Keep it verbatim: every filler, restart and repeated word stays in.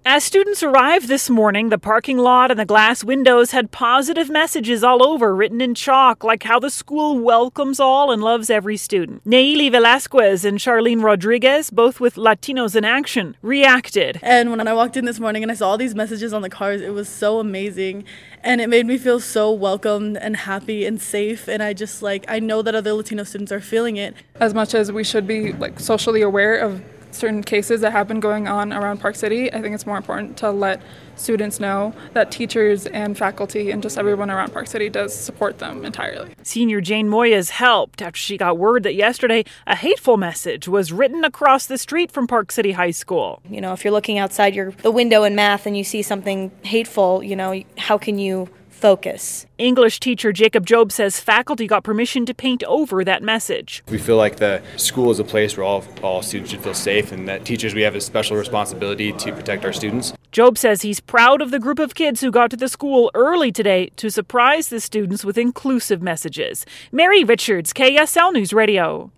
As students arrived this morning, the parking lot and the glass windows had positive messages all over, written in chalk, like how the school welcomes all and loves every student. Nayeli Velasquez and Charlene Rodriguez, both with Latinos in Action, reacted. And when I walked in this morning and I saw all these messages on the cars, it was so amazing. And it made me feel so welcomed and happy and safe. And I just like, I know that other Latino students are feeling it. As much as we should be like socially aware of certain cases that have been going on around Park City, I think it's more important to let students know that teachers and faculty and just everyone around Park City does support them entirely. Senior Jane Moyes helped after she got word that yesterday a hateful message was written across the street from Park City High School. You know, if you're looking outside your the window in math and you see something hateful, you know, how can you focus? English teacher Jacob Job says faculty got permission to paint over that message. We feel like the school is a place where all, all students should feel safe, and that teachers, we have a special responsibility to protect our students. Job says he's proud of the group of kids who got to the school early today to surprise the students with inclusive messages. Mary Richards, K S L News Radio.